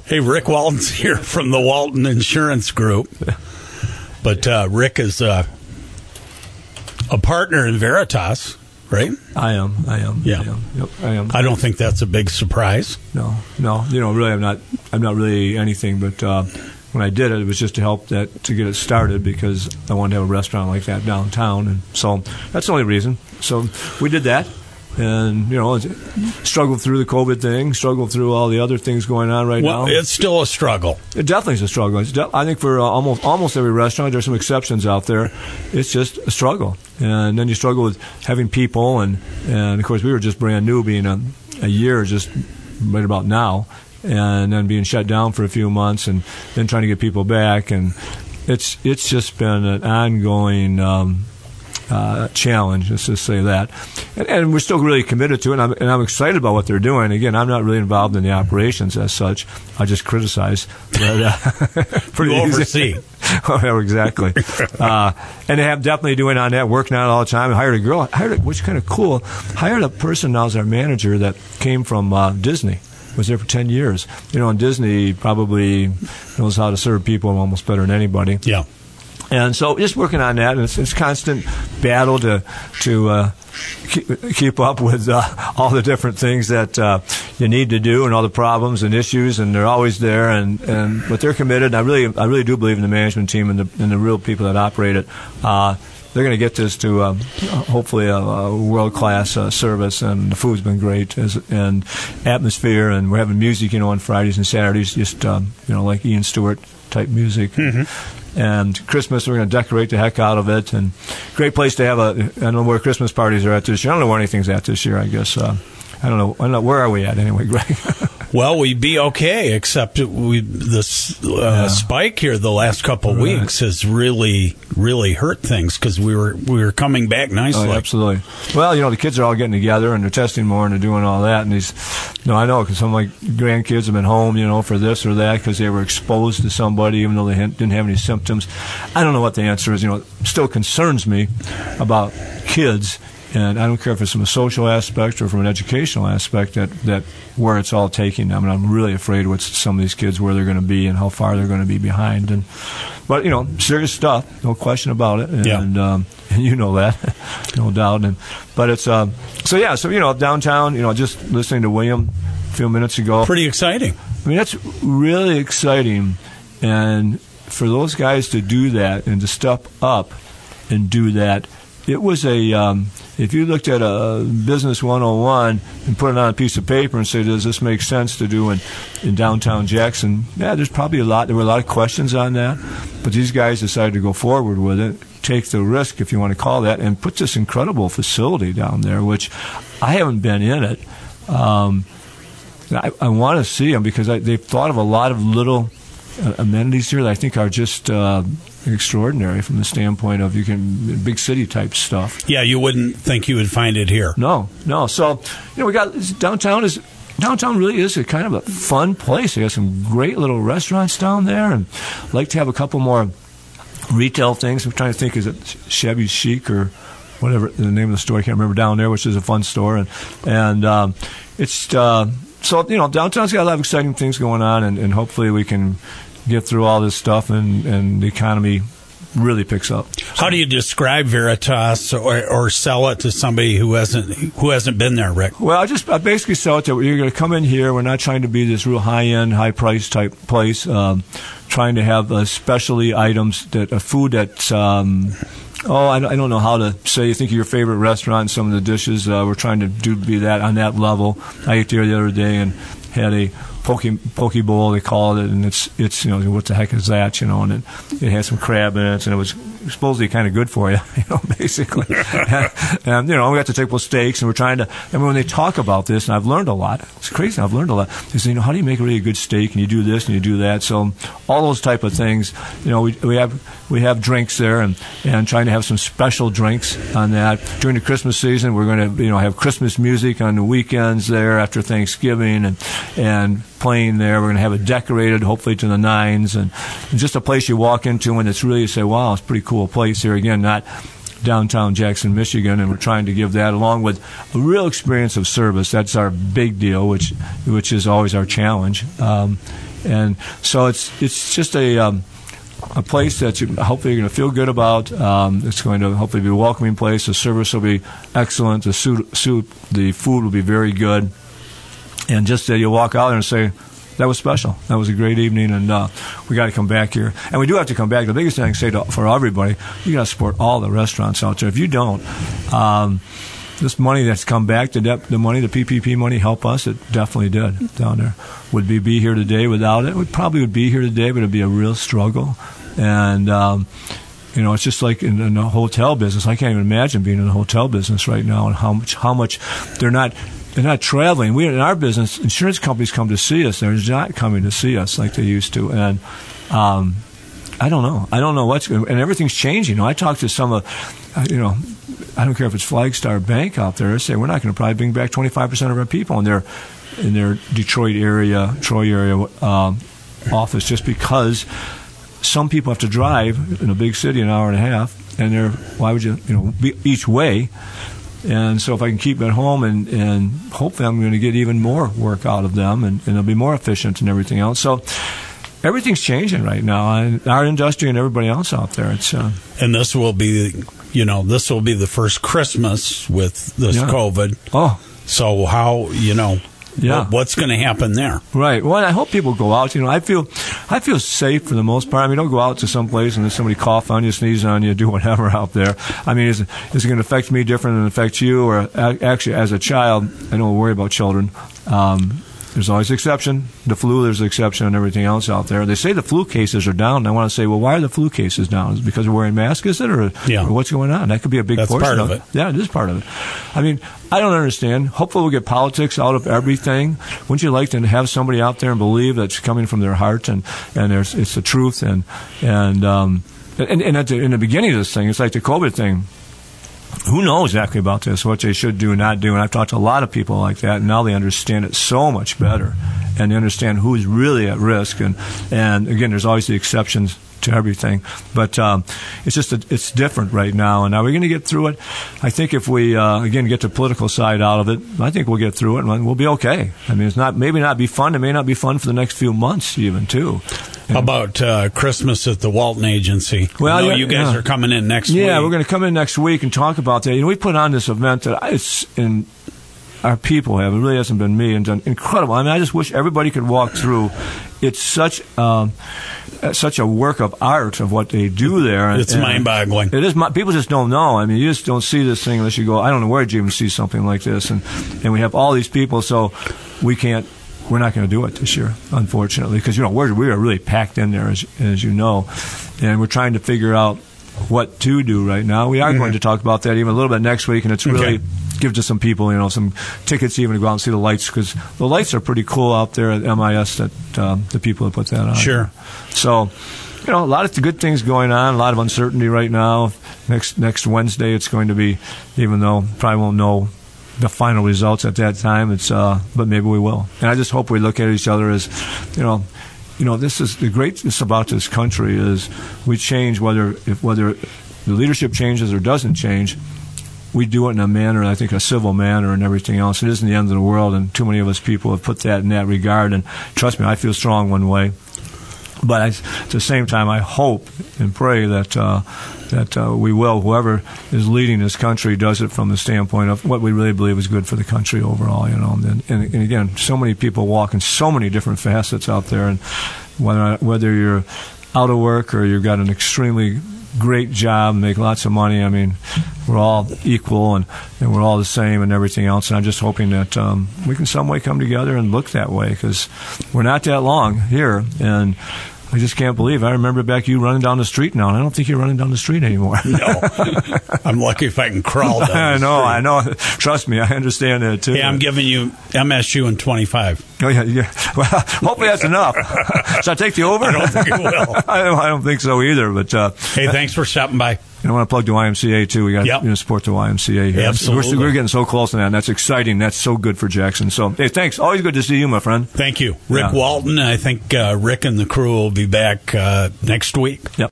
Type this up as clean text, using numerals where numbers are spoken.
Hey, Rick Walton's here from the Walton Insurance Group. But Rick is a partner in Veritas, right? I am. Yeah. Yep, I am. I don't think that's a big surprise. No. Really, I'm not really anything. But when I did it, it was just to help to get it started because I wanted to have a restaurant like that downtown, and so that's the only reason. So we did that. And, struggled through the COVID thing, struggled through all the other things going on now. Well, it's still a struggle. It definitely is a struggle. I think for almost every restaurant, there's some exceptions out there. It's just a struggle. And then you struggle with having people, and of course, we were just brand new, being a year just right about now, and then being shut down for a few months, and then trying to get people back. And it's just been an ongoing challenge, let's just say that. And we're still really committed to it, and I'm excited about what they're doing. Again, I'm not really involved in the operations as such. I just criticize. Pretty oversee. Oh, yeah, exactly. And they have definitely doing on that, working on it all the time. I hired a girl, which is kind of cool. Hired a person now as our manager that came from Disney. Was there for 10 years. And Disney probably knows how to serve people almost better than anybody. Yeah. And so just working on that, and it's constant battle to keep up with all the different things that you need to do and all the problems and issues, and they're always there. But they're committed. And I really do believe in the management team and the real people that operate it. They're going to get this to hopefully a world-class service, and the food's been great and atmosphere, and we're having music, on Fridays and Saturdays, just like Ian Stewart type music. Mm-hmm. And Christmas, we're going to decorate the heck out of it. And great place to have I don't know where Christmas parties are at this year. I don't know where anything's at this year, I guess. I don't know. Where are we at anyway, Greg? Well, we'd be okay, except the spike here the last couple of weeks has really, really hurt things because we were coming back nicely. Oh, absolutely. Well, the kids are all getting together and they're testing more and they're doing all that. And I know because some of my grandkids have been home, for this or that because they were exposed to somebody even though they didn't have any symptoms. I don't know what the answer is. It still concerns me about kids. And I don't care if it's from a social aspect or from an educational aspect that where it's all taking them. And I'm really afraid with some of these kids where they're going to be and how far they're going to be behind. But serious stuff, no question about it. And you know that, no doubt. But it's so downtown. Just listening to William a few minutes ago. Pretty exciting. I mean, that's really exciting, and for those guys to do that and to step up and do that. It was if you looked at a Business 101 and put it on a piece of paper and say, does this make sense to do in downtown Jackson? Yeah, there were a lot of questions on that. But these guys decided to go forward with it, take the risk, if you want to call that, and put this incredible facility down there, which I haven't been in it. I want to see them because they've thought of a lot of little amenities here that I think are just extraordinary from the standpoint of big city type stuff. Yeah, you wouldn't think you would find it here. No. So we got downtown really is a kind of a fun place. We got some great little restaurants down there, and I'd like to have a couple more retail things. I'm trying to think, is it Shabby Chic or whatever the name of the store? I can't remember down there, which is a fun store, and it's so downtown's got a lot of exciting things going on, and hopefully we can get through all this stuff and the economy really picks up. How do you describe Veritas or sell it to somebody who hasn't been there, Rick? Well, I basically sell it that you're going to come in here. We're not trying to be this real high-end, high-price type place. Trying to have specialty items, food that's I don't know how to say. You think of your favorite restaurant and some of the dishes. We're trying to be that on that level. I ate there the other day and had a poke bowl, they call it, and it's what the heck is that, and it had some crab in it, and it was supposedly kind of good for you, basically. and we got to take steaks, and we're trying to, when they talk about this, and I've learned a lot. It's crazy, I've learned a lot. They say, how do you make a really good steak, and you do this, and you do that. So all those type of things, we have drinks there, and trying to have some special drinks on that. During the Christmas season, we're going to, have Christmas music on the weekends there after Thanksgiving, and playing there. We're going to have it decorated, hopefully to the nines, and just a place you walk into and it's really, you say, wow, it's a pretty cool place here. Again, not downtown Jackson, Michigan, and we're trying to give that along with a real experience of service. That's our big deal, which is always our challenge. And so it's just a place that hopefully you're going to feel good about. It's going to hopefully be a welcoming place. The service will be excellent. The food will be very good. And just you'll walk out there and say, that was special. That was a great evening, and we got to come back here. And we do have to come back. The biggest thing I can say for everybody, you got to support all the restaurants out there. If you don't, this money that's come back, the money, the PPP money, help us. It definitely did down there. Would we be here today without it? We probably would be here today, but it'd be a real struggle. And it's just like in the hotel business. I can't even imagine being in the hotel business right now, and how much they're not traveling. We in our business, insurance companies come to see us. They're not coming to see us like they used to. And I don't know. I don't know what's going. And everything's changing. I talked to some I don't care if it's Flagstar Bank out there. They say we're not going to probably bring back 25% of our people in their Detroit area, Troy area office, just because some people have to drive in a big city an hour and a half, and why would you be each way? And so if I can keep them at home, and hopefully I'm going to get even more work out of them, and they'll be more efficient and everything else. So everything's changing right now, and our industry and everybody else out there. It's and this will be, the first Christmas with this COVID. Oh, so how what's going to happen there? Right. Well, I hope people go out. I feel safe for the most part. I mean, don't go out to some place and then somebody cough on you, sneeze on you, do whatever out there. I mean, is it going to affect me different than it affects you? Or actually, as a child, I don't worry about children. There's always an exception. The flu, there's an exception, and everything else out there. They say the flu cases are down, and I want to say, well, why are the flu cases down? Is it because we're wearing masks, is it? Or what's going on? That could be a big portion part of it. Yeah, it is part of it. I mean, I don't understand. Hopefully we'll get politics out of everything. Wouldn't you like to have somebody out there and believe that's coming from their heart and it's the truth? And in the beginning of this thing, it's like the COVID thing. Who knows exactly about this, what they should do and not do? And I've talked to a lot of people like that, and now they understand it so much better, and they understand who's really at risk. And again, there's always the exceptions to everything, but it's different right now. And are we going to get through it? I think if we again get the political side out of it, I think we'll get through it and we'll be okay. I mean, it may not be fun. It may not be fun for the next few months even too. How about Christmas at the Walton Agency? Well, you guys are coming in next week. Yeah, we're going to come in next week and talk about that. We put on this event that our people have. It really hasn't been me, and done incredible. I mean, I just wish everybody could walk through. It's such a work of art of what they do there. It's mind-boggling. It is. People just don't know. I mean, you just don't see this thing unless you go. I don't know where you even see something like this, and we have all these people, so we can't. We're not going to do it this year, unfortunately, because we are really packed in there, as you know, and we're trying to figure out what to do right now. We are going to talk about that even a little bit next week, and it's really gives us some people, some tickets even to go out and see the lights, because the lights are pretty cool out there at MIS. That the people that put that on. Sure. So, a lot of good things going on, a lot of uncertainty right now. Next Wednesday, it's going to be, even though probably won't know the final results at that time. But maybe we will. And I just hope we look at each other as, this is the greatness about this country is we change whether the leadership changes or doesn't change. We do it in a manner, I think, a civil manner and everything else. It isn't the end of the world, and too many of us people have put that in that regard. And trust me, I feel strong one way. But at the same time, I hope and pray that we will, whoever is leading this country, does it from the standpoint of what we really believe is good for the country overall. And again, so many people walk in so many different facets out there, and whether you're out of work or you've got an extremely great job, make lots of money. I mean, we're all equal and we're all the same and everything else. And I'm just hoping that we can some way come together and look that way, because we're not that long here. And I just can't believe. I remember back you running down the street now, and I don't think you're running down the street anymore. No. I'm lucky if I can crawl down the street. I know. Trust me, I understand that too. Yeah, I'm giving you MSU in 25. Oh, yeah. Well, hopefully that's enough. Should I take the over? I don't think it will. I don't think so either. But hey, thanks for stopping by. I want to plug the YMCA, too. We got to support the YMCA here. Absolutely. We're getting so close to that, and that's exciting. That's so good for Jackson. So, hey, thanks. Always good to see you, my friend. Thank you. Rick Walton. I think Rick and the crew will be back next week. Yep.